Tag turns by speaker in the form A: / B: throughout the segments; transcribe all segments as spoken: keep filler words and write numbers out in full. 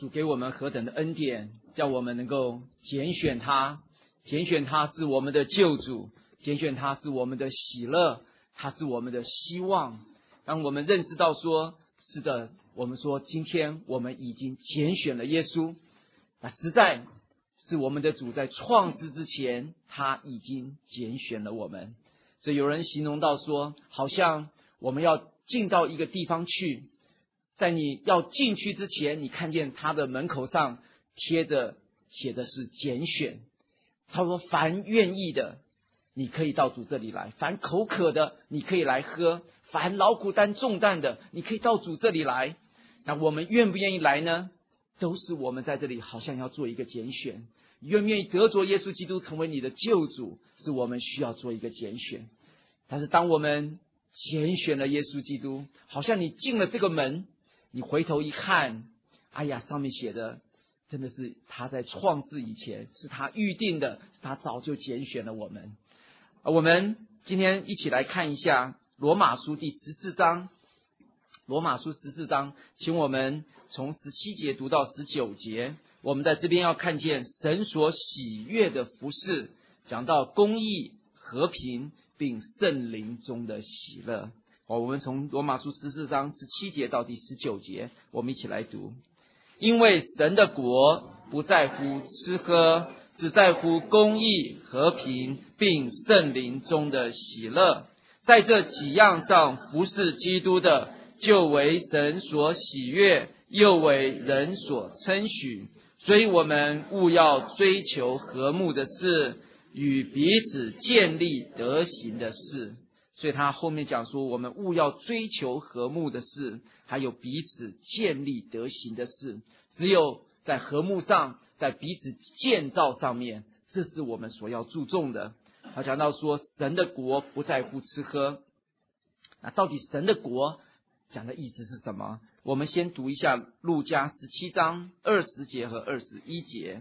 A: 主给我们何等的恩典，叫我们能够拣选他，拣选他是我们的救主，拣选他是我们的喜乐，他是我们的希望，让我们认识到说，是的，我们说今天我们已经拣选了耶稣，那实在是我们的主在创世之前，他已经拣选了我们。所以有人形容到说，好像我们要进到一个地方去，在你要进去之前，你看见他的门口上贴着写的是拣选，他说凡愿意的你可以到主这里来，凡口渴的你可以来喝，凡劳苦担重担的你可以到主这里来。那我们愿不愿意来呢？都是我们在这里好像要做一个拣选，愿不愿意得着耶稣基督成为你的救主，是我们需要做一个拣选。但是当我们拣选了耶稣基督，好像你进了这个门，你回头一看，哎呀，上面写的真的是他在创世以前是他预定的，是他早就拣选了我们。我们今天一起来看一下罗马书第十四章，罗马书十四章，请我们从十七节读到十九节。我们在这边要看见神所喜悦的服事，讲到公义、和平并圣灵中的喜乐。好，我们从罗马书十四章十七节到第十九节，我们一起来读。因为神的国不在乎吃喝，只在乎公义、和平并圣灵中的喜乐。在这几样上服事基督的，就为神所喜悦，又为人所称许。所以我们务要追求和睦的事，与彼此建立德行的事。所以他后面讲说，我们务要追求和睦的事，还有彼此建立德行的事。只有在和睦上，在彼此建造上面，这是我们所要注重的。他讲到说，神的国不在乎吃喝。那到底神的国讲的意思是什么？我们先读一下路加十七章二十节和二十一节。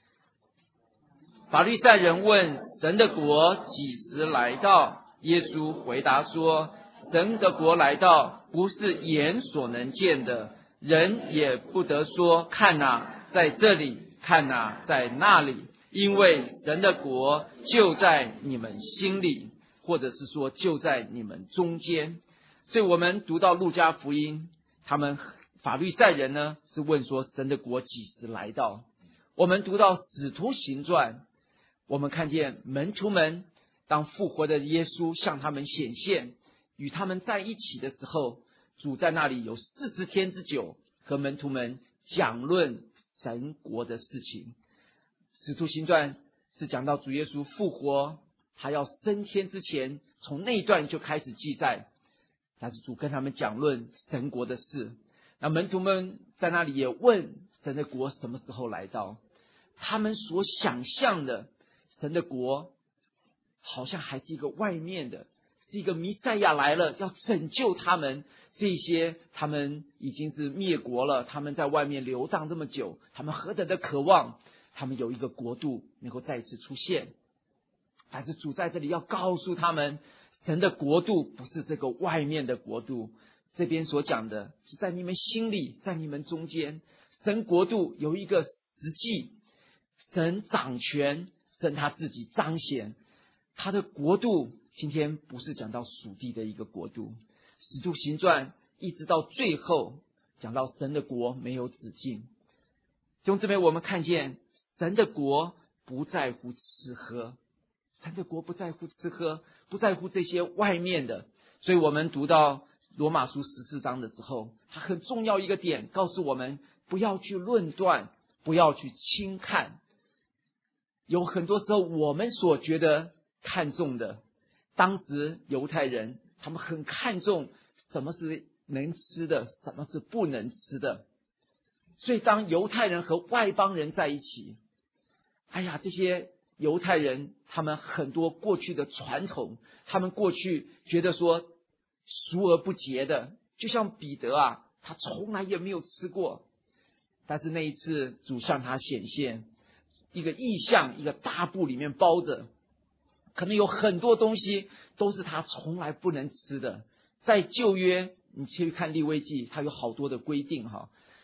A: 法利赛人问神的国几时来到？耶稣回答说，神的国来到，不是眼所能见的，人也不得说看哪，在这里，看哪，在那里，因为神的国就在你们心里，或者是说就在你们中间。所以我们读到路加福音，他们法利赛人呢是问说神的国几时来到。我们读到使徒行传，我们看见门徒们当复活的耶稣向他们显现，与他们在一起的时候，主在那里有四十天之久，和门徒们讲论神国的事情。使徒行传是讲到主耶稣复活，他要升天之前，从那一段就开始记载，但是主跟他们讲论神国的事。那门徒们在那里也问神的国什么时候来到，他们所想象的神的国好像还是一个外面的，是一个弥赛亚来了要拯救他们，这些他们已经是灭国了，他们在外面流荡这么久，他们何等的渴望他们有一个国度能够再一次出现。但是主在这里要告诉他们，神的国度不是这个外面的国度，这边所讲的是在你们心里，在你们中间。神国度有一个实际，神掌权，神他自己彰显他的国度。今天不是讲到属地的一个国度，使徒行传一直到最后讲到神的国没有止境。弟兄姊妹，我们看见神的国不在乎吃喝，神的国不在乎吃喝，不在乎这些外面的。所以我们读到罗马书十四章的时候，它很重要一个点告诉我们，不要去论断，不要去轻看。有很多时候我们所觉得看重的，当时犹太人他们很看重什么是能吃的，什么是不能吃的。所以当犹太人和外邦人在一起，哎呀，这些犹太人他们很多过去的传统，他们过去觉得说俗而不洁的，就像彼得啊，他从来也没有吃过。但是那一次主向他显现一个异象，一个大布里面包着，可能有很多东西都是他从来不能吃的。在旧约你去看利未记，他有好多的规定哈。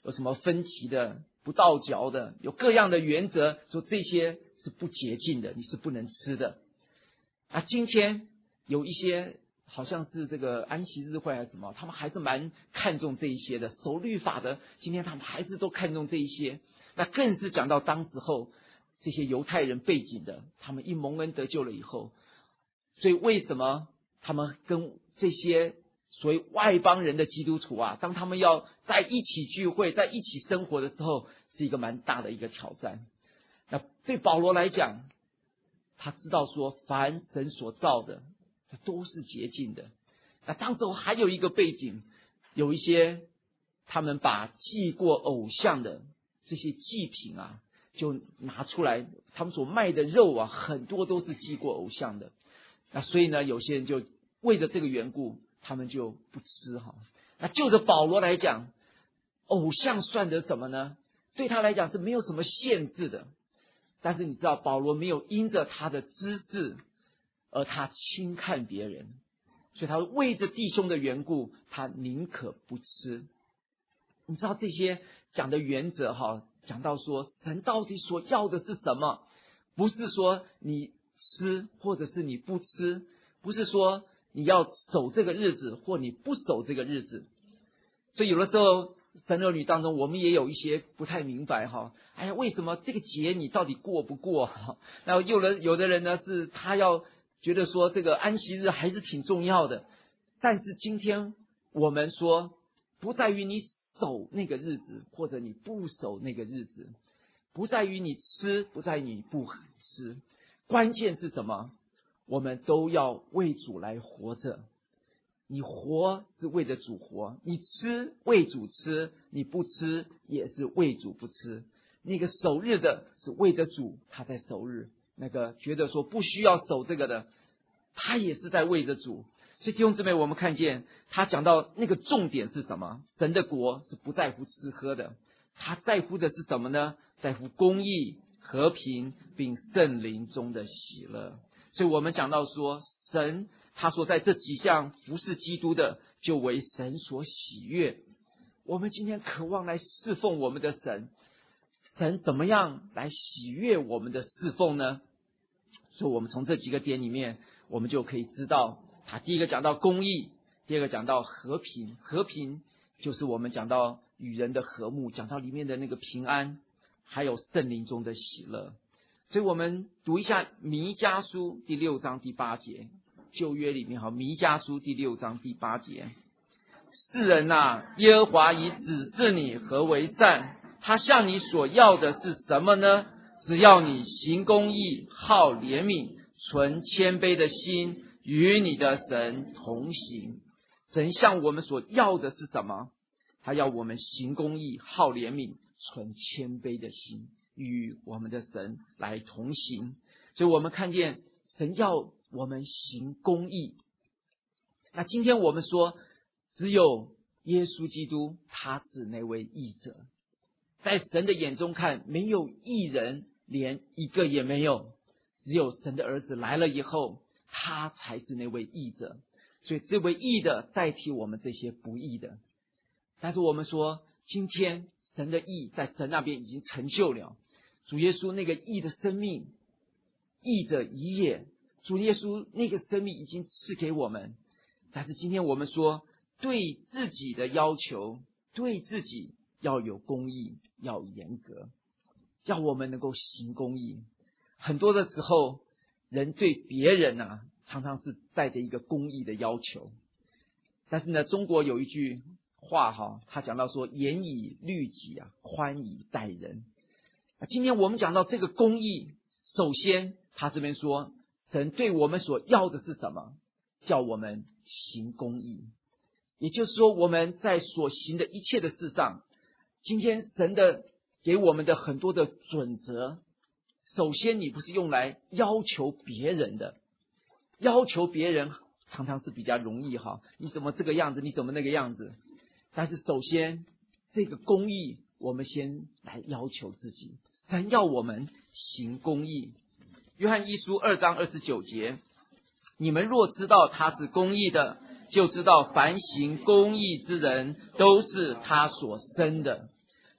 A: 有什么分歧的、不倒嚼的，有各样的原则，说这些是不洁净的，你是不能吃的。啊，今天有一些好像是这个安息日会还是什么，他们还是蛮看重这一些的，守律法的，今天他们还是都看重这一些。那更是讲到当时候这些犹太人背景的，他们一蒙恩得救了以后，所以为什么他们跟这些所谓外邦人的基督徒啊，当他们要在一起聚会，在一起生活的时候，是一个蛮大的一个挑战。那对保罗来讲，他知道说凡神所造的，这都是洁净的。那当时候还有一个背景，有一些他们把祭过偶像的这些祭品啊，就拿出来，他们所卖的肉啊，很多都是祭过偶像的。那所以呢，有些人就为了这个缘故，他们就不吃哈。那就着保罗来讲，偶像算得什么呢？对他来讲是没有什么限制的。但是你知道，保罗没有因着他的知识而他轻看别人，所以他为着弟兄的缘故，他宁可不吃。你知道这些讲的原则哈，讲到说神到底所要的是什么？不是说你吃或者是你不吃，不是说你要守这个日子或你不守这个日子。所以有的时候神儿女当中，我们也有一些不太明白哈，哎呀，为什么这个节你到底过不过？然后有的有的人呢，是他要觉得说这个安息日还是挺重要的，但是今天我们说，不在于你守那个日子，或者你不守那个日子，不在于你吃，不在于你不吃，关键是什么？我们都要为主来活着。你活是为着主活，你吃为主吃，你不吃也是为主不吃。那个守日的是为着主，他在守日；那个觉得说不需要守这个的，他也是在为着主。所以弟兄姊妹，我们看见他讲到那个重点是什么？神的国是不在乎吃喝的，他在乎的是什么呢？在乎公义、和平，并圣灵中的喜乐。所以我们讲到说，神他说在这几项服侍基督的，就为神所喜悦。我们今天渴望来侍奉我们的神，神怎么样来喜悦我们的侍奉呢？所以我们从这几个点里面，我们就可以知道，他第一个讲到公义，第二个讲到和平，和平就是我们讲到与人的和睦，讲到里面的那个平安，还有圣灵中的喜乐。所以我们读一下弥迦书第六章第八节，旧约里面好，弥迦书第六章第八节，世人啊，耶和华已指示你何为善，他向你所要的是什么呢？只要你行公义，好怜悯，存谦卑的心，与你的神同行。神向我们所要的是什么？他要我们行公义，好怜悯，存谦卑的心，与我们的神来同行。所以我们看见神要我们行公义。那今天我们说，只有耶稣基督，他是那位义者。在神的眼中看，没有义人，连一个也没有。只有神的儿子来了以后，他才是那位义者。所以这位义的代替我们这些不义的。但是我们说，今天神的义在神那边已经成就了。主耶稣那个义的生命，义者已也，主耶稣那个生命已经赐给我们。但是今天我们说，对自己的要求，对自己要有公义，要严格，要我们能够行公义。很多的时候，人对别人啊，常常是带着一个公义的要求。但是呢，中国有一句话哈，他讲到说，严以律己啊，宽以待人。今天我们讲到这个公义，首先他这边说，神对我们所要的是什么？叫我们行公义。也就是说，我们在所行的一切的事上，今天神的给我们的很多的准则，首先你不是用来要求别人的，要求别人常常是比较容易哈，你怎么这个样子，你怎么那个样子。但是首先这个公义，我们先来要求自己，神要我们行公义。约翰一书二章二十九节，你们若知道他是公义的，就知道凡行公义之人都是他所生的。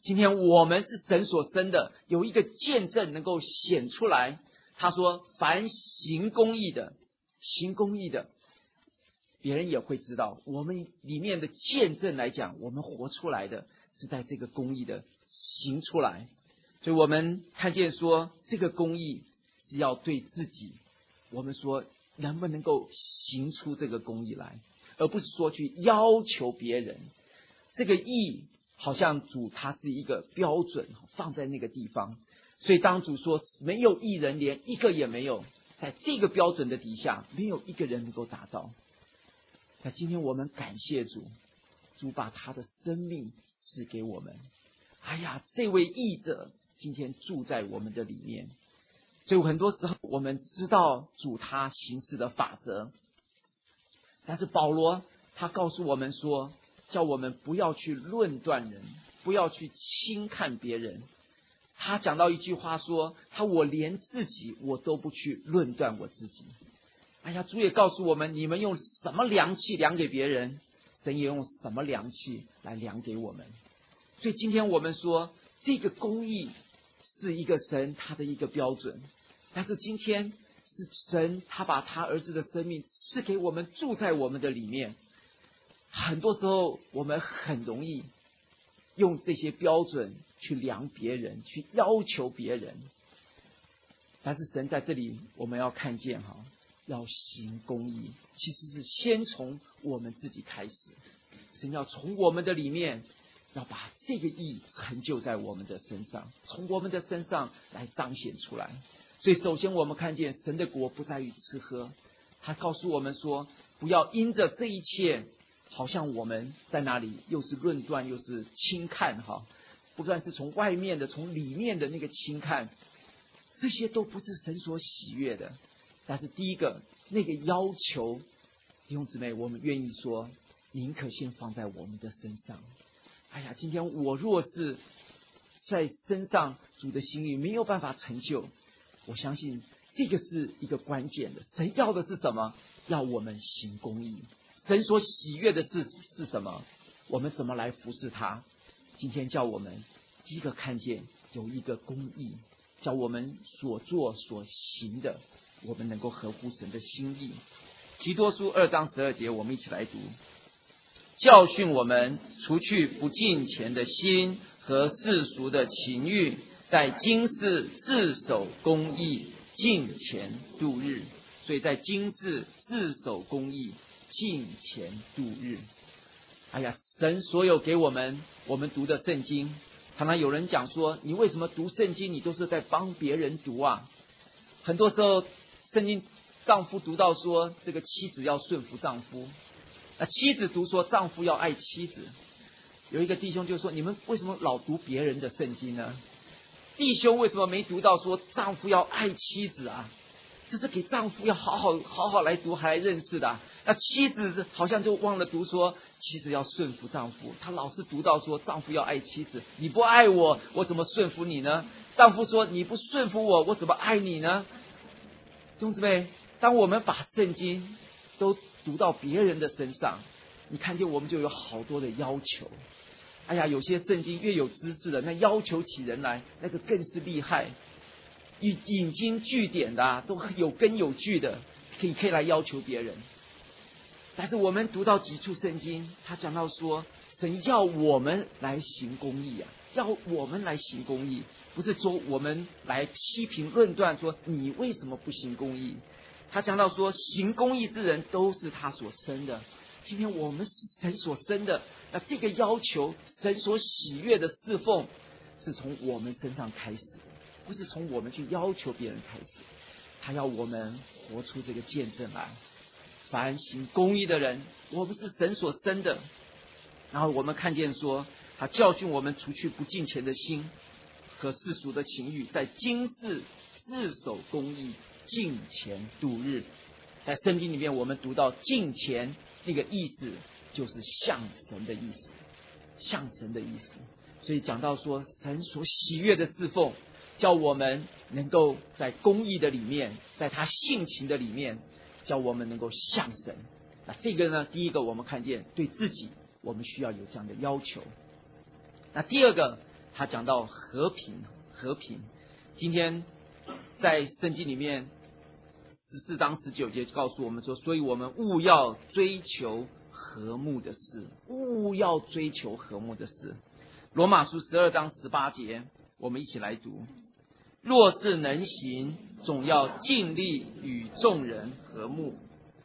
A: 今天我们是神所生的，有一个见证能够显出来。他说凡行公义的，行公义的，别人也会知道，我们里面的见证来讲，我们活出来的是在这个公义的行出来。所以我们看见说，这个公义是要对自己，我们说能不能够行出这个公义来，而不是说去要求别人。这个义好像主他是一个标准放在那个地方，所以当主说没有义人，连一个也没有，在这个标准的底下，没有一个人能够达到。那今天我们感谢主，主把他的生命赐给我们。哎呀，这位义者今天住在我们的里面。所以很多时候我们知道主他行事的法则，但是保罗他告诉我们说，叫我们不要去论断人，不要去轻看别人。他讲到一句话说，他我连自己我都不去论断我自己。哎呀，主也告诉我们，你们用什么量器量给别人，神也用什么量器来量给我们。所以今天我们说，这个公义是一个神他的一个标准，但是今天是神他把他儿子的生命赐给我们，住在我们的里面。很多时候我们很容易用这些标准去量别人，去要求别人，但是神在这里我们要看见哈，要行公义，其实是先从我们自己开始。神要从我们的里面要把这个义成就在我们的身上，从我们的身上来彰显出来。所以首先我们看见神的国不在于吃喝，他告诉我们说，不要因着这一切好像我们在那里又是论断又是轻看哈，不管是从外面的从里面的那个轻看，这些都不是神所喜悦的。但是第一个那个要求，弟兄姊妹，我们愿意说宁可先放在我们的身上。哎呀，今天我若是在身上主的心意没有办法成就，我相信这个是一个关键的。神要的是什么？要我们行公义。神所喜悦的是是什么？我们怎么来服侍他？今天叫我们第一个看见有一个公义，叫我们所做所行的，我们能够合乎神的心意。提多书二章十二节，我们一起来读。教训我们除去不敬虔的心和世俗的情欲，在今世自守公义，敬虔度日。所以在今世自守公义，敬虔度日。哎呀，神所有给我们我们读的圣经，常常有人讲说，你为什么读圣经你都是在帮别人读啊？很多时候圣经丈夫读到说这个妻子要顺服丈夫，那妻子读说丈夫要爱妻子。有一个弟兄就说，你们为什么老读别人的圣经呢？弟兄为什么没读到说丈夫要爱妻子啊？这是给丈夫要好好好好来读，还来认识的啊。那妻子好像就忘了读说妻子要顺服丈夫，他老是读到说丈夫要爱妻子，你不爱我，我怎么顺服你呢？丈夫说你不顺服我，我怎么爱你呢？弟兄姊妹，当我们把圣经都读到别人的身上，你看见我们就有好多的要求。哎呀，有些圣经越有知识的，那要求起人来那个更是厉害，引引经据典的、啊、都有根有据的，可以可以来要求别人。但是我们读到几处圣经，他讲到说神要我们来行公义啊，要我们来行公义，不是说我们来批评论断说你为什么不行公义。他讲到说行公义之人都是他所生的，今天我们是神所生的，那这个要求神所喜悦的侍奉是从我们身上开始，不是从我们去要求别人开始。他要我们活出这个见证来，凡行公义的人，我们是神所生的。然后我们看见说他教训我们除去不敬虔的心和世俗的情欲，在今世自守公义，敬虔度日。在圣经里面我们读到敬虔那个意思就是像神的意思，像神的意思。所以讲到说神所喜悦的侍奉，叫我们能够在公义的里面，在他性情的里面，叫我们能够像神。那这个呢，第一个我们看见对自己我们需要有这样的要求。那第二个他讲到和平，和平。今天在圣经里面十四章十九节告诉我们说，所以我们务要追求和睦的事，务要追求和睦的事。罗马书十二章十八节，我们一起来读：若是能行，总要尽力与众人和睦。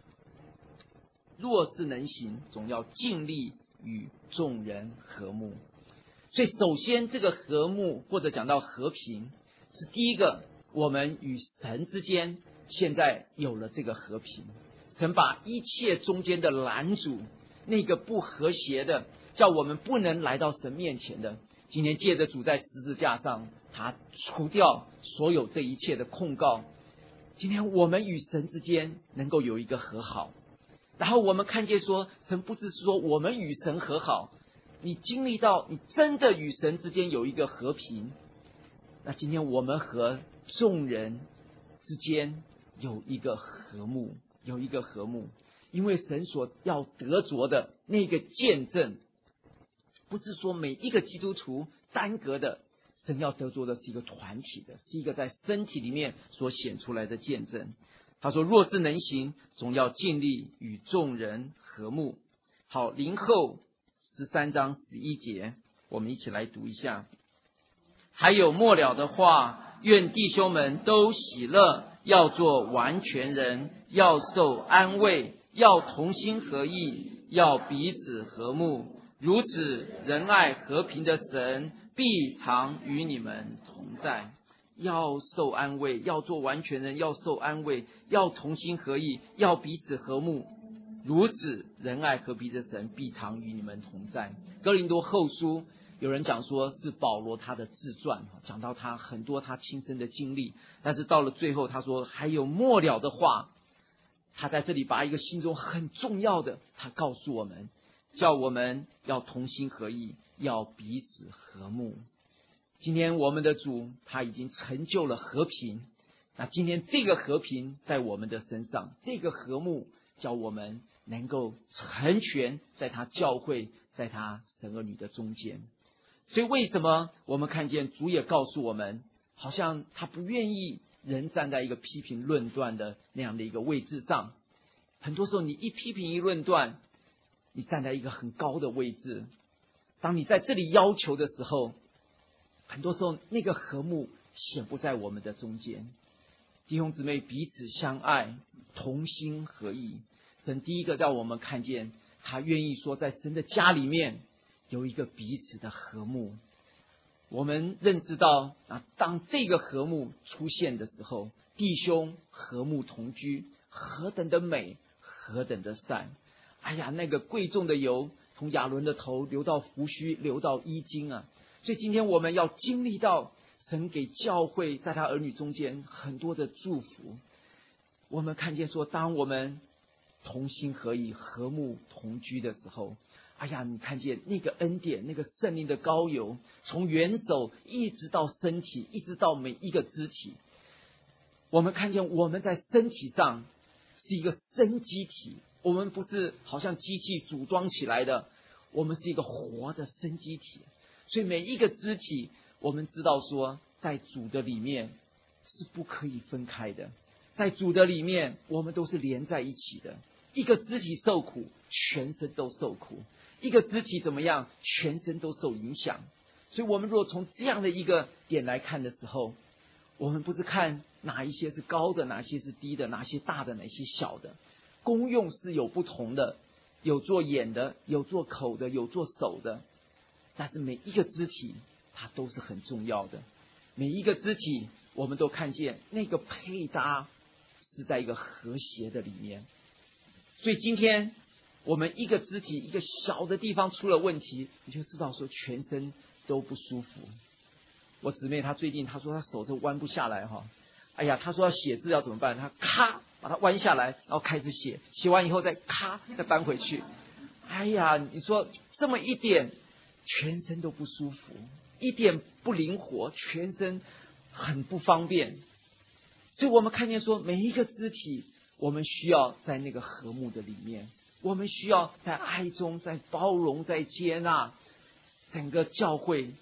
A: 若是能行，总要尽力与众人和睦。所以首先这个和睦，或者讲到和平，是第一个，我们与神之间现在有了这个和平。神把一切中间的拦阻，那个不和谐的，叫我们不能来到神面前的，今天借着主在十字架上，他除掉所有这一切的控告。今天我们与神之间能够有一个和好。然后我们看见说，神不只是说我们与神和好，你经历到你真的与神之间有一个和平，那今天我们和众人之间有一个和睦，有一个和睦。因为神所要得着的那个见证，不是说每一个基督徒单个的，神要得着的是一个团体的，是一个在身体里面所显出来的见证。他说若是能行，总要尽力与众人和睦。好，林后十三章十一节，我们一起来读一下。还有末了的话，愿弟兄们都喜乐，要做完全人，要受安慰，要同心合意，要彼此和睦。如此，仁爱和平的神必常与你们同在。要受安慰，要做完全人，要受安慰，要同心合意，要彼此和睦。如此，仁爱和平的神必常与你们同在。哥林多后书有人讲说是保罗他的自传，讲到他很多他亲身的经历，但是到了最后他说还有末了的话，他在这里把一个心中很重要的他告诉我们，叫我们要同心合意，要彼此和睦。今天我们的主他已经成就了和平，那今天这个和平在我们的身上，这个和睦叫我们能够成全在他教会，在他神儿女的中间。所以为什么我们看见主也告诉我们，好像他不愿意人站在一个批评论断的那样的一个位置上。很多时候你一批评一论断，你站在一个很高的位置，当你在这里要求的时候，很多时候那个和睦显不在我们的中间。弟兄姊妹彼此相爱，同心合意。神第一个让我们看见，他愿意说在神的家里面有一个彼此的和睦。我们认识到啊，当这个和睦出现的时候，弟兄和睦同居，何等的美，何等的善。哎呀，那个贵重的油从亚伦的头流到胡须，流到衣襟啊。所以今天我们要经历到神给教会在他儿女中间很多的祝福。我们看见说，当我们同心合意，和睦同居的时候，哎呀，你看见那个恩典，那个圣灵的膏油，从元首一直到身体，一直到每一个肢体。我们看见我们在身体上是一个生机体，我们不是好像机器组装起来的，我们是一个活的生机体。所以每一个肢体，我们知道说，在主的里面是不可以分开的，在主的里面我们都是连在一起的。一个肢体受苦，全身都受苦；一个肢体怎么样，全身都受影响。所以我们如果从这样的一个点来看的时候，我们不是看哪一些是高的，哪些是低的，哪些大的，哪些小的，功用是有不同的，有做眼的，有做口的，有做手的，但是每一个肢体它都是很重要的。每一个肢体我们都看见那个配搭是在一个和谐的里面。所以今天我们一个肢体一个小的地方出了问题，你就知道说全身都不舒服。我姊妹她最近她说她手就弯不下来哈，哎呀，她说要写字要怎么办？她咔把它弯下来，然后开始写，写完以后再咔再搬回去。哎呀，你说这么一点全身都不舒服，一点不灵活，全身很不方便。所以我们看见说每一个肢体我们需要在那个和睦的里面，我们需要在爱中，在包容，在接纳。整个教会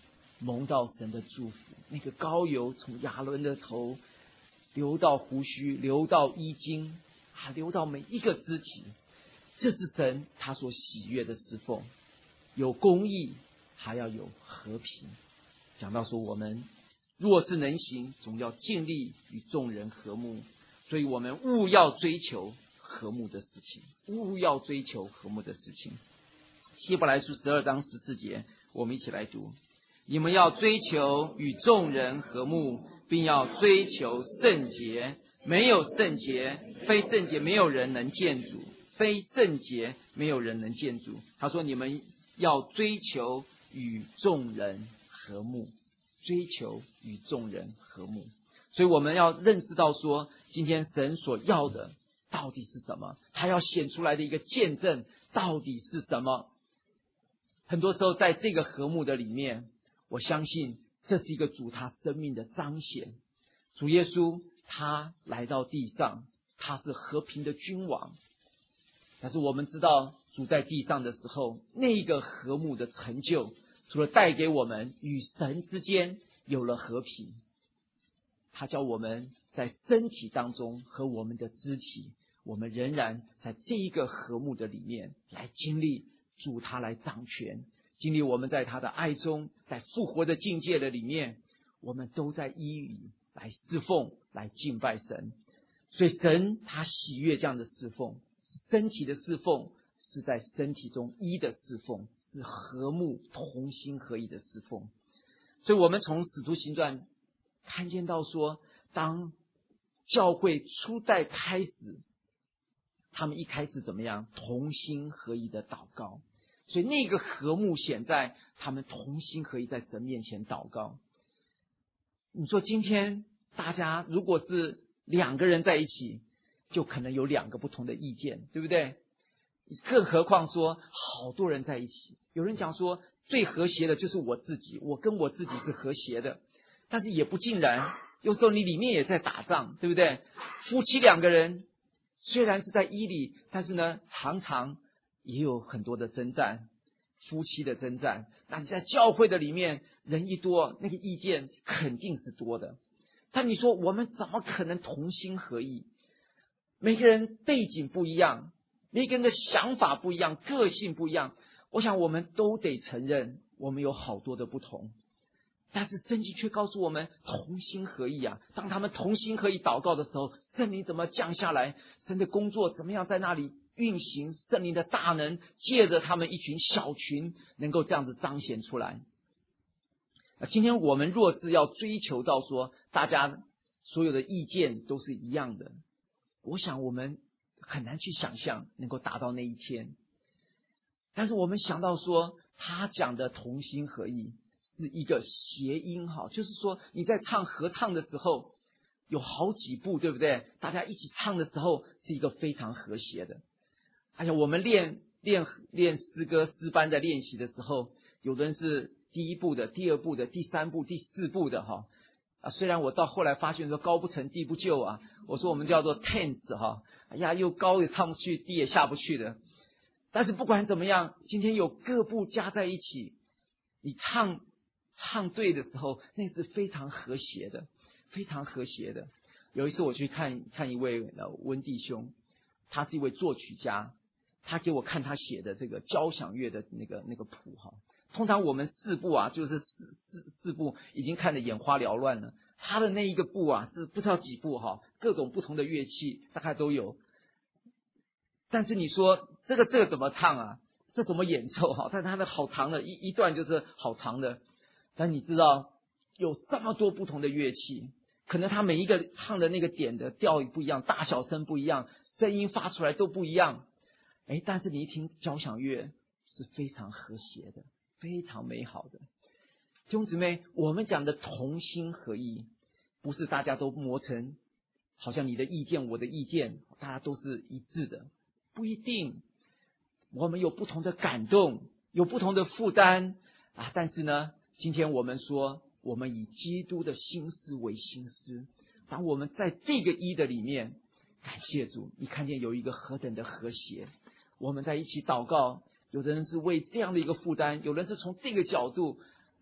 A: 蒙到神的祝福。那个膏油从亚伦的头流到胡须，流到衣襟，啊，流到每一个肢体。这是神他所喜悦的侍奉，有公义，还要有和平。讲到说，我们若是能行，总要尽力与众人和睦。所以我们务要追求和睦的事情，务要追求和睦的事情。希伯来书十二章十四节，我们一起来读：你们要追求与众人和睦，并要追求圣洁。没有圣洁，非圣洁，没有人能见主。非圣洁，没有人能见主。他说，你们要追求与众人和睦，追求与众人和睦。所以我们要认识到说，今天神所要的到底是什么？他要显出来的一个见证到底是什么？很多时候在这个和睦的里面，我相信这是一个主他生命的彰显。主耶稣他来到地上，他是和平的君王。但是我们知道，主在地上的时候，那个和睦的成就，除了带给我们与神之间有了和平，他叫我们在身体当中和我们的肢体，我们仍然在这一个和睦的里面来经历主他来掌权，经历我们在他的爱中，在复活的境界的里面，我们都在一里来侍奉，来敬拜神。所以神他喜悦这样的侍奉，身体的侍奉是在身体中一的侍奉，是和睦同心合一的侍奉。所以我们从使徒行传看见到说，当教会初代开始，他们一开始怎么样？同心合一的祷告。所以那个和睦显在他们同心合一在神面前祷告。你说今天大家如果是两个人在一起，就可能有两个不同的意见，对不对？更何况说好多人在一起，有人讲说最和谐的就是我自己，我跟我自己是和谐的，但是也不尽然，有时候你里面也在打仗，对不对？夫妻两个人虽然是在一里，但是呢常常也有很多的征战，夫妻的征战。那你在教会的里面人一多，那个意见肯定是多的。但你说我们怎么可能同心合意？每个人背景不一样，每个人的想法不一样，个性不一样，我想我们都得承认我们有好多的不同。但是圣经却告诉我们同心合意啊！当他们同心合意祷告的时候，圣灵怎么降下来？神的工作怎么样在那里运行？圣灵的大能借着他们一群小群能够这样子彰显出来。今天我们若是要追求到说大家所有的意见都是一样的，我想我们很难去想象能够达到那一天。但是我们想到说他讲的同心合意是一个谐音哈，就是说你在唱合唱的时候有好几步，对不对？大家一起唱的时候是一个非常和谐的。哎呀，我们练练练诗歌诗班在练习的时候，有的人是第一步的，第二步的，第三步第四步的哈。啊，虽然我到后来发现说高不成低不就啊，我说我们叫做 tense 哈，哎呀，又高也唱不去，低也下不去的。但是不管怎么样，今天有各部加在一起，你唱唱对的时候，那是非常和谐的，非常和谐的。有一次我去看看一位呃温弟兄，他是一位作曲家，他给我看他写的这个交响乐的那个那个谱哈。通常我们四部啊，就是四四四部已经看得眼花缭乱了。他的那一个部啊，是不知道几部哈，各种不同的乐器大概都有。但是你说这个这个怎么唱啊？这怎么演奏哈？但他的好长的一一段就是好长的。但你知道有这么多不同的乐器，可能他每一个唱的那个点的调不一样，大小声不一样，声音发出来都不一样。哎，但是你一听交响乐是非常和谐的，非常美好的。弟兄姊妹，我们讲的同心合意，不是大家都磨成好像你的意见我的意见大家都是一致的，不一定。我们有不同的感动，有不同的负担啊。但是呢，今天我们说我们以基督的心思为心思，当我们在这个一的里面，感谢主，你看见有一个何等的和谐。我们在一起祷告，有的人是为这样的一个负担，有人是从这个角度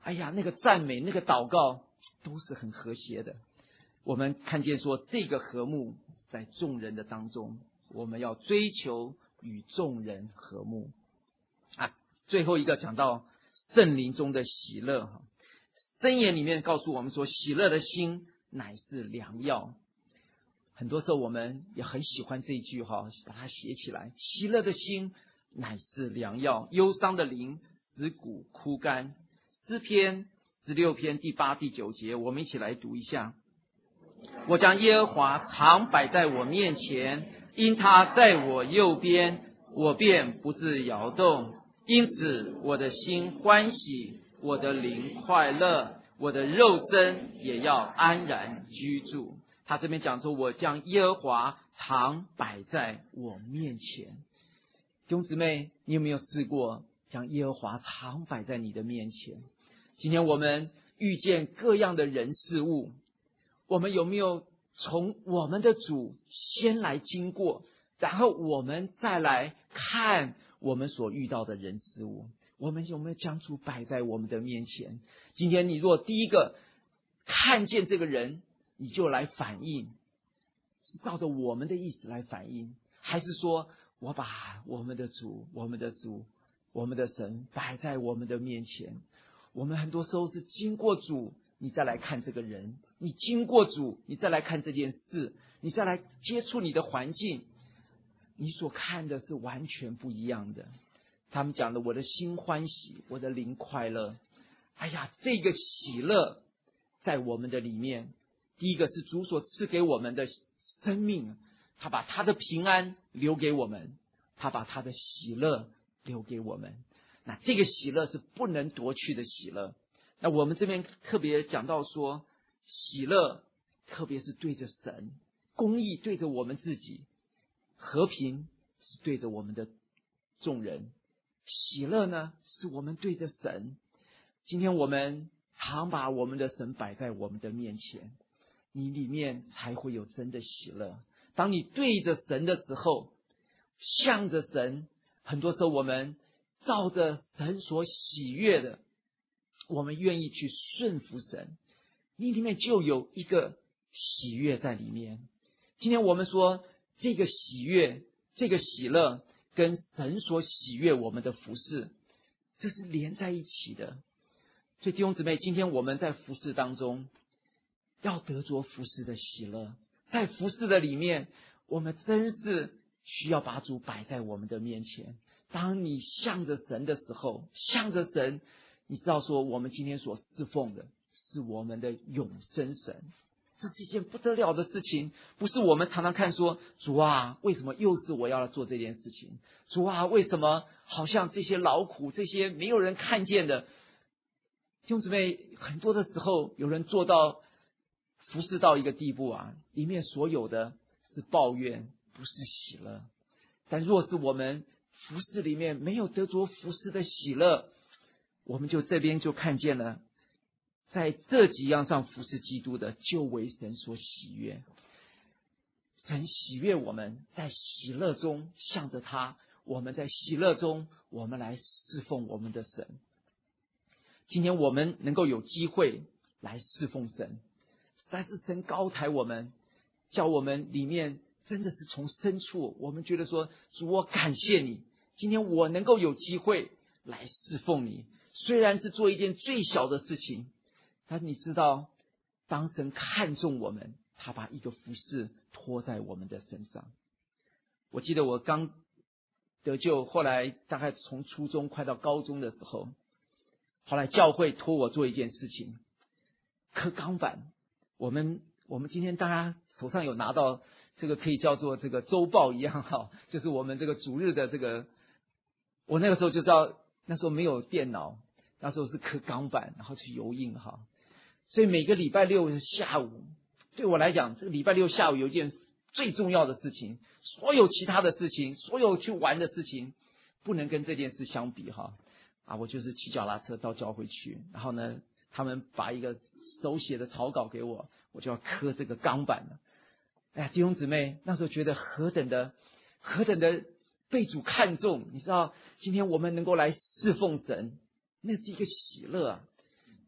A: 哎呀，那个赞美，那个祷告都是很和谐的。我们看见说，这个和睦在众人的当中，我们要追求与众人和睦啊。最后一个讲到圣灵中的喜乐哈，箴言里面告诉我们说，喜乐的心乃是良药。很多时候我们也很喜欢这一句哈，把它写起来。喜乐的心乃是良药，忧伤的灵使骨枯干。诗篇十六篇第八、第九节，我们一起来读一下。我将耶和华常摆在我面前，因他在我右边，我便不致摇动。因此我的心欢喜，我的灵快乐，我的肉身也要安然居住。他这边讲说，我将耶和华常摆在我面前。弟兄姊妹，你有没有试过将耶和华常摆在你的面前？今天我们遇见各样的人事物，我们有没有从我们的主先来经过，然后我们再来看我们所遇到的人事物？我们有没有将主摆在我们的面前？今天你若第一个看见这个人，你就来反应，是照着我们的意思来反应，还是说我把我们的主、我们的主、我们的神摆在我们的面前？我们很多时候是经过主，你再来看这个人；你经过主，你再来看这件事；你再来接触你的环境，你所看的是完全不一样的。他们讲的，我的心欢喜，我的灵快乐。哎呀，这个喜乐在我们的里面，第一个是主所赐给我们的生命，他把他的平安留给我们，他把他的喜乐留给我们。那这个喜乐是不能夺去的喜乐。那我们这边特别讲到说，喜乐特别是对着神，公义对着我们自己，和平是对着我们的众人，喜乐呢是我们对着神。今天我们常把我们的神摆在我们的面前，你里面才会有真的喜乐。当你对着神的时候，向着神，很多时候我们照着神所喜悦的，我们愿意去顺服神，你里面就有一个喜悦在里面。今天我们说这个喜悦，这个喜乐跟神所喜悦我们的服事，这是连在一起的。所以弟兄姊妹，今天我们在服事当中要得着服事的喜乐，在服事的里面，我们真是需要把主摆在我们的面前。当你向着神的时候，向着神，你知道说我们今天所侍奉的是我们的永生神，这是一件不得了的事情。不是我们常常看说，主啊，为什么又是我要做这件事情？主啊，为什么好像这些劳苦，这些没有人看见的？弟兄姊妹，很多的时候有人做到服侍到一个地步啊，里面所有的是抱怨，不是喜乐。但若是我们服侍里面没有得着服侍的喜乐，我们就这边就看见了，在这几样上服侍基督的，就为神所喜悦。神喜悦我们在喜乐中向着他，我们在喜乐中，我们来侍奉我们的神。今天我们能够有机会来侍奉神，实在是神高抬我们，叫我们里面真的是从深处，我们觉得说，主，我感谢你，今天我能够有机会来侍奉你。虽然是做一件最小的事情，但你知道，当神看重我们，他把一个服事托在我们的身上。我记得我刚得救，后来大概从初中快到高中的时候，后来教会托我做一件事情，刻钢板。我们我们今天大家手上有拿到这个可以叫做这个周报一样哈，就是我们这个主日的这个，我那个时候就知道，那时候没有电脑，那时候是刻钢板，然后去油印哈。所以每个礼拜六下午，对我来讲，这个礼拜六下午有一件最重要的事情，所有其他的事情，所有去玩的事情，不能跟这件事相比哈。啊，我就是骑脚踏车到教会去，然后呢，他们把一个手写的草稿给我，我就要刻这个钢板了。哎呀，弟兄姊妹，那时候觉得何等的何等的被主看重，你知道，今天我们能够来侍奉神，那是一个喜乐啊。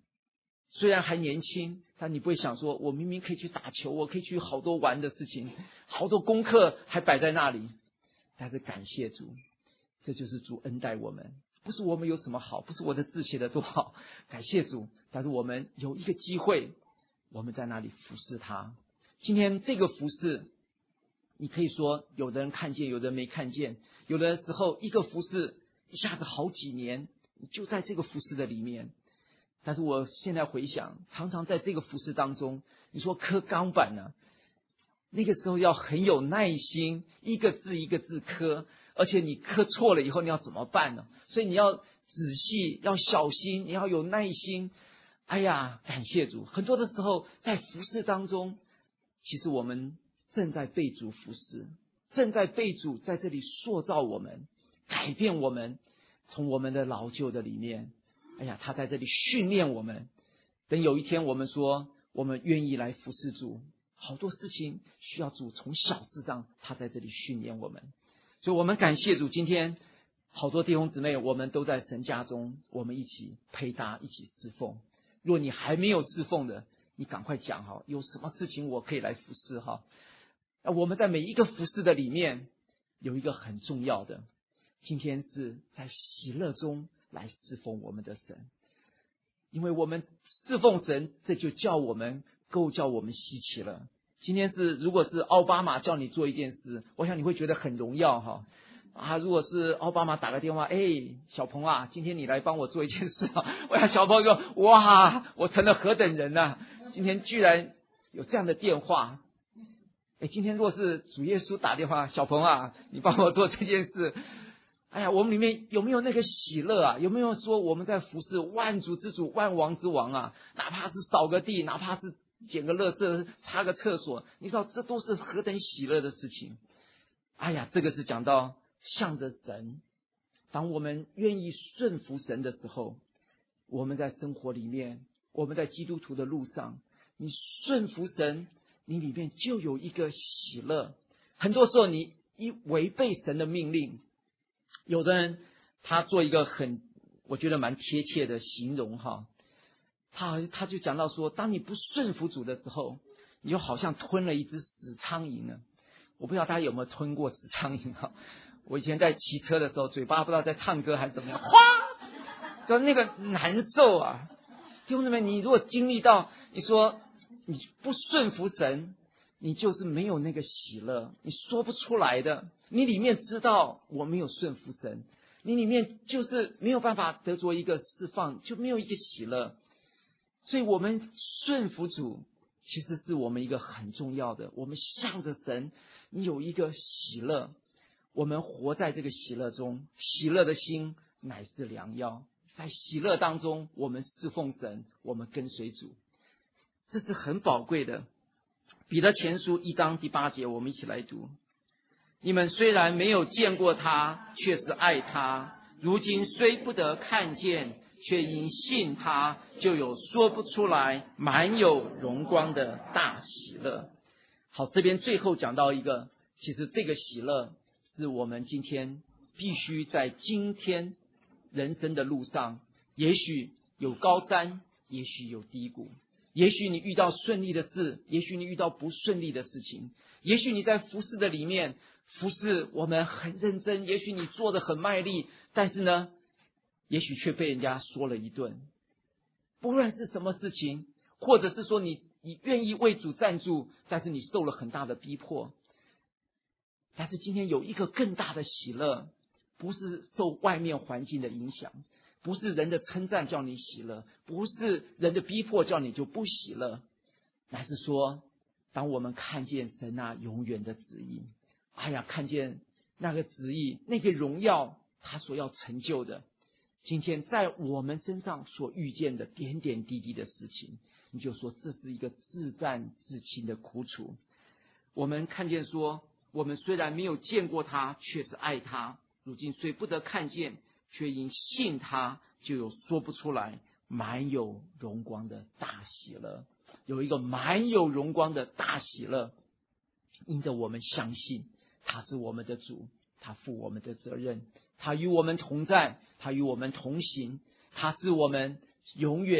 A: 虽然还年轻，但你不会想说，我明明可以去打球，我可以去好多玩的事情，好多功课还摆在那里。但是感谢主，这就是主恩待我们，不是我们有什么好，不是我的字写的多好，感谢主。但是我们有一个机会，我们在那里服侍他。今天这个服侍，你可以说有的人看见，有的人没看见，有的时候一个服侍一下子好几年，你就在这个服侍的里面。但是我现在回想，常常在这个服侍当中，你说刻钢板呢、啊，那个时候要很有耐心，一个字一个字刻，而且你刻错了以后你要怎么办呢？所以你要仔细，要小心，你要有耐心。哎呀，感谢主，很多的时候在服侍当中，其实我们正在被主服侍，正在被主在这里塑造我们，改变我们，从我们的老旧的里面，哎呀，他在这里训练我们。等有一天我们说我们愿意来服侍主，好多事情需要主从小事上他在这里训练我们。所以我们感谢主，今天好多弟兄姊妹我们都在神家中，我们一起配搭，一起侍奉。若你还没有侍奉的，你赶快讲哈，有什么事情我可以来服侍哈。我们在每一个服侍的里面有一个很重要的，今天是在喜乐中来侍奉我们的神。因为我们侍奉神，这就叫我们够叫我们稀奇了。今天是如果是奥巴马叫你做一件事，我想你会觉得很荣耀哈。啊，如果是奥巴马打个电话，哎，小鹏啊，今天你来帮我做一件事啊，我想小鹏说，哇，我成了何等人啊，今天居然有这样的电话。哎，今天若是主耶稣打电话，小鹏啊，你帮我做这件事，哎呀，我们里面有没有那个喜乐啊？有没有说我们在服侍万主之主、万王之王啊？哪怕是扫个地，哪怕是捡个垃圾、擦个厕所，你知道这都是何等喜乐的事情。哎呀，这个是讲到向着神，当我们愿意顺服神的时候，我们在生活里面，我们在基督徒的路上，你顺服神，你里面就有一个喜乐。很多时候你一违背神的命令，有的人他做一个很我觉得蛮贴切的形容哈，他他就讲到说，当你不顺服主的时候，你就好像吞了一只死苍蝇呢。我不知道大家有没有吞过死苍蝇哈？我以前在骑车的时候，嘴巴不知道在唱歌还是怎么样，哗，就那个难受啊！弟兄姊妹，你如果经历到，你说你不顺服神，你就是没有那个喜乐，你说不出来的。你里面知道我没有顺服神，你里面就是没有办法得着一个释放，就没有一个喜乐。所以我们顺服主，其实是我们一个很重要的，我们向着神，你有一个喜乐，我们活在这个喜乐中，喜乐的心乃是良药。在喜乐当中，我们侍奉神，我们跟随主，这是很宝贵的。彼得前书一章第八节，我们一起来读：你们虽然没有见过他，却是爱他；如今虽不得看见，却因信他，就有说不出来满有荣光的大喜乐。好，这边最后讲到一个，其实这个喜乐是我们今天必须在今天人生的路上，也许有高山，也许有低谷，也许你遇到顺利的事，也许你遇到不顺利的事情，也许你在服侍的里面服侍我们很认真，也许你做得很卖力，但是呢，也许却被人家说了一顿。不论是什么事情，或者是说你你愿意为主站住，但是你受了很大的逼迫。但是今天有一个更大的喜乐，不是受外面环境的影响，不是人的称赞叫你喜乐，不是人的逼迫叫你就不喜乐，乃是说当我们看见神那永远的旨意，哎呀，看见那个旨意，那个荣耀他所要成就的，今天在我们身上所遇见的点点滴滴的事情，你就说这是一个自战自亲的苦楚。我们看见说，我们虽然没有见过他，却是爱他；如今虽不得看见，却因信他，就有说不出来满有荣光的大喜乐。有一个满有荣光的大喜乐，因着我们相信他是我们的主，他负我们的责任，他与我们同在，他与我们同行，他是我们永远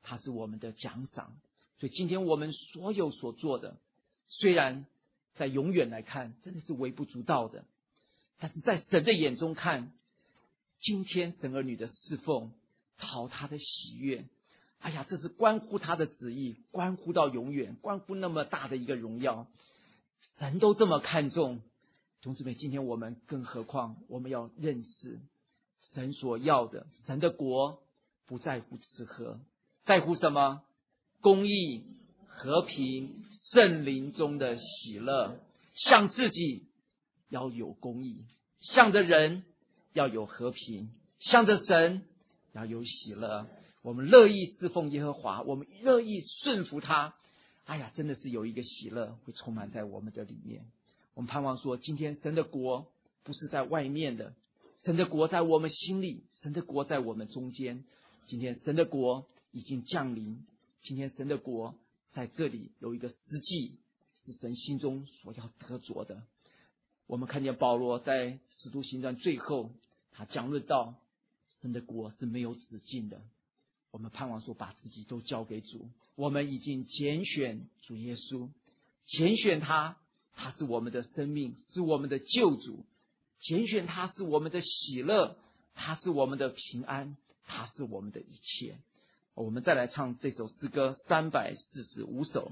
A: 他是我们的奖赏。所以今天我们所有所做的，虽然在永远来看真的是微不足道的，但是在神的眼中看，今天神儿女的侍奉讨他的喜悦，哎呀，这是关乎他的旨意，关乎到永远，关乎那么大的一个荣耀，神都这么看重。弟兄姊妹，今天我们更何况我们要认识神所要的，神的国不在乎吃喝，在乎什么？公义、和平、圣灵中的喜乐。向自己要有公义，向着人要有和平，向着神要有喜乐。我们乐意侍奉耶和华，我们乐意顺服他，哎呀，真的是有一个喜乐会充满在我们的里面。我们盼望说，今天神的国不是在外面的，神的国在我们心里，神的国在我们中间。今天神的国已经降临，今天神的国在这里有一个实际是神心中所要得着的。我们看见保罗在使徒行传最后，他讲论到神的国是没有止境的。我们盼望说，把自己都交给主。我们已经拣选主耶稣，拣选他，他是我们的生命，是我们的救主。拣选他是我们的喜乐，他是我们的平安，他是我们的一切。我们再来唱这首诗歌三百四十五首。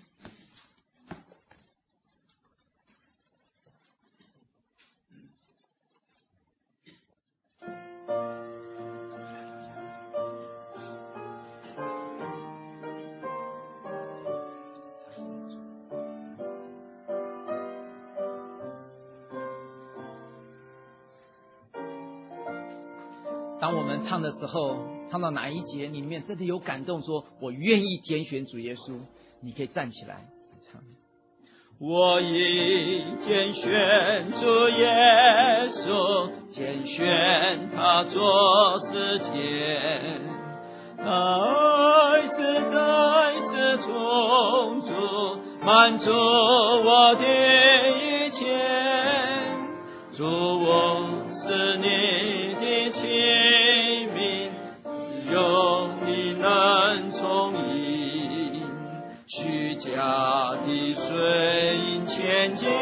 A: 当我们唱的时候，唱到哪一节里面真的有感动，说我愿意拣选主耶稣，你可以站起来唱。
B: 我已拣选主耶稣，拣选他做世界，他爱是在世充足，满足我的一切。主，我是你的器皿，只有你能充盈，虚假的水银前进，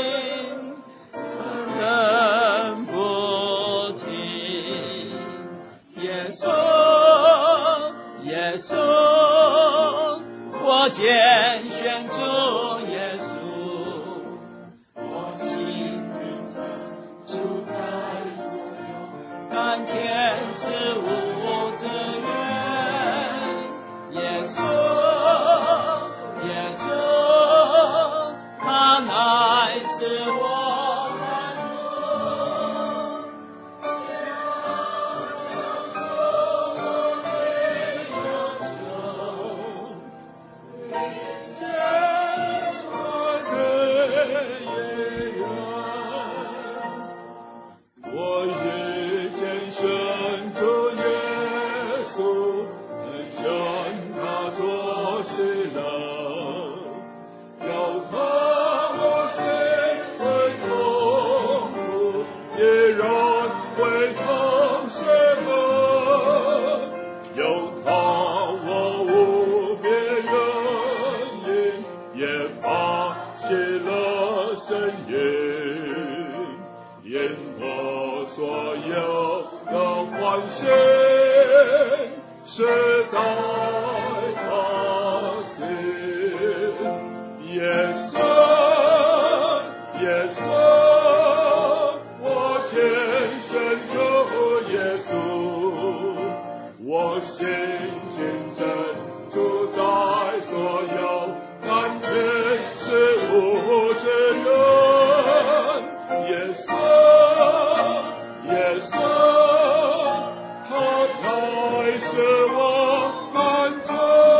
B: 人不停。耶稣，耶稣，我拣选主耶稣，我心主在左右，甘甜是无之源。耶稣，耶稣，他乃是我满足。我已拣选主耶稣，选他做喜乐，要他我心会痛苦，也让会痛邪恶，有他我无别人因，也怕喜乐神因，因我所有的欢喜是在他心。耶稣，耶稣，我拣选主耶稣，我心紧真主在所有，甘甜是无之源。耶稣，耶稣，他才是我满足，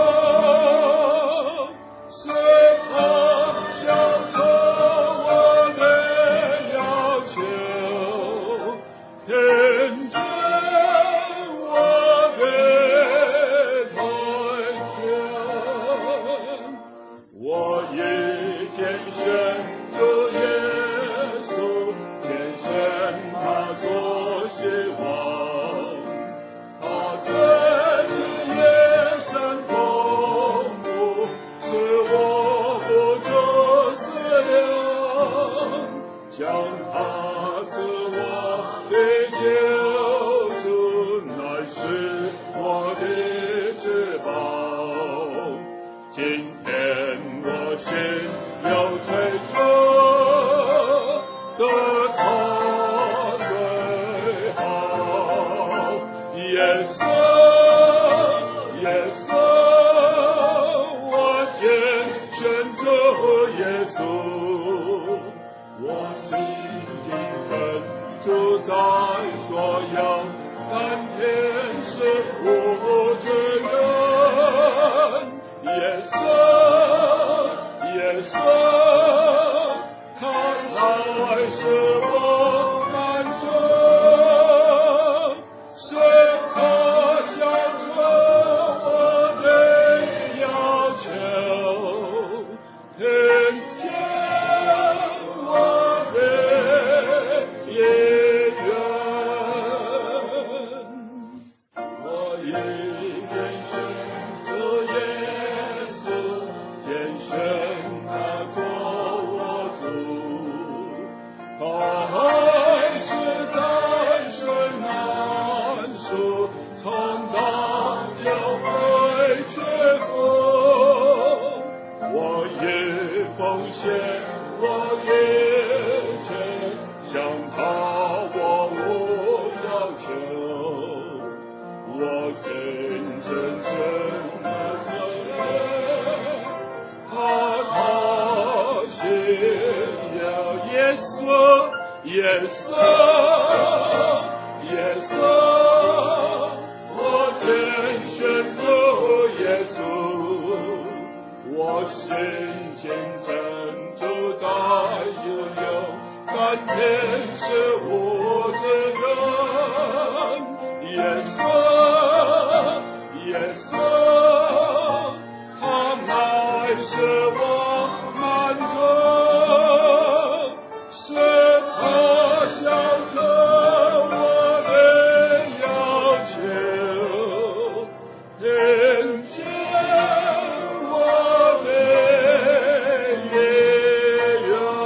B: 是他消除我的要求，天真我的台前。我已拣选主耶稣，拣选他做希望，他这是耶稣今天我心有追求，得他最好。耶稣，耶稣，我拣选着耶稣，我心经深住在所有甘甜是我之人。耶稣，耶稣，他才是我满足，是他消除我的要求，听见我的意愿，我已经选择耶稣，拣选他做我主，他还是在深难处，从当就会缺乏，我也奉献我一切，向他我无要求，我心真正的责任，他他信了耶稣，耶稣，耶稣，我拣选着耶稣，我心经真住在所有甘甜是我之人。耶稣，耶稣，他乃是我满足，是他消除我的要求，听见我的意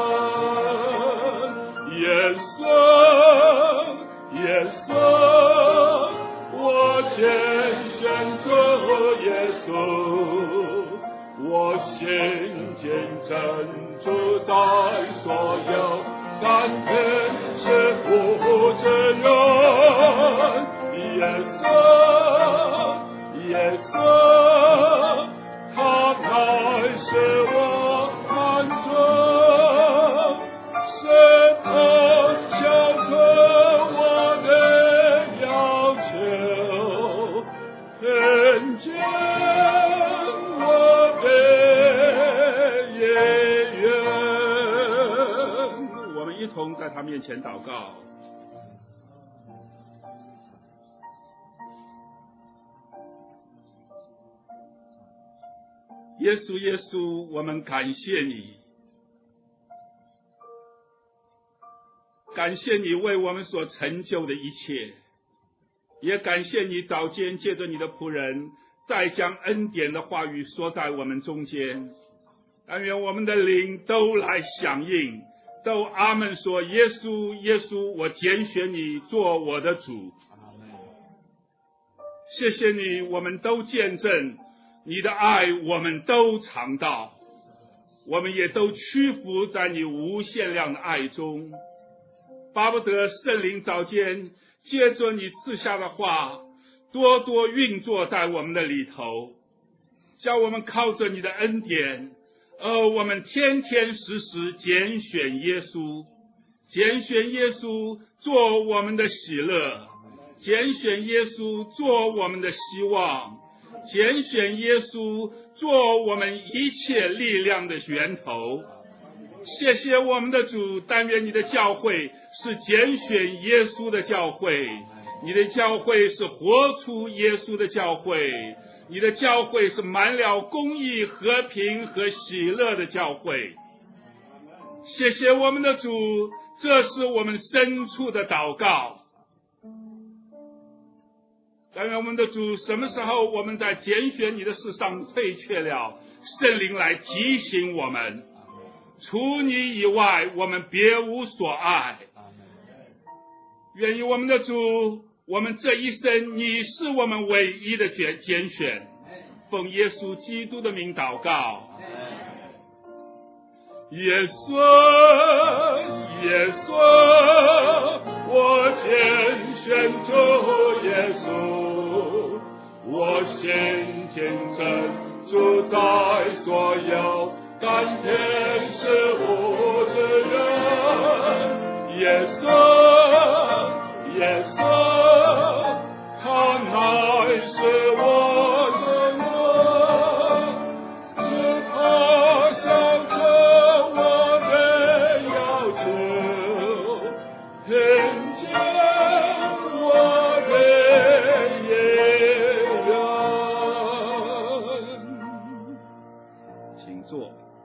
B: 愿。耶稣，耶稣，我拣选着耶稣，我心间珍珠在所有甘甜是不之人。耶稣，耶稣，他乃是我满足，是他消除我的要求，听见我的意愿。
C: 我们一同在他面前祷告。耶稣，耶稣，我们感谢你，感谢你为我们所成就的一切，也感谢你早间借着你的仆人，再将恩典的话语说在我们中间。但愿我们的灵都来响应，都阿们说：耶稣，耶稣，我拣选你做我的主。谢谢你，我们都见证你的爱，我们都尝到，我们也都屈服在你无限量的爱中。巴不得圣灵早间借着你赐下的话，多多运作在我们的里头，叫我们靠着你的恩典，而我们天天时时拣选耶稣，拣选耶稣做我们的喜乐，拣选耶稣做我们的希望，拣选耶稣做我们一切力量的源头。谢谢我们的主，但愿你的教会是拣选耶稣的教会，你的教会是活出耶稣的教会，你的教会是满了公义、和平和喜乐的教会。谢谢我们的主，这是我们深处的祷告。但愿我们的主，什么时候我们在拣选你的事上退却了，圣灵来提醒我们，除你以外我们别无所爱。愿意我们的主，我们这一生你是我们唯一的拣拣选， 奉耶稣基督的名祷告。耶稣，耶稣，我拣选主耶稣，我先见证主在所有甘甜事物之人。耶稣，耶稣，他乃是我的主，是他向着我的要求，听见我的言。请坐。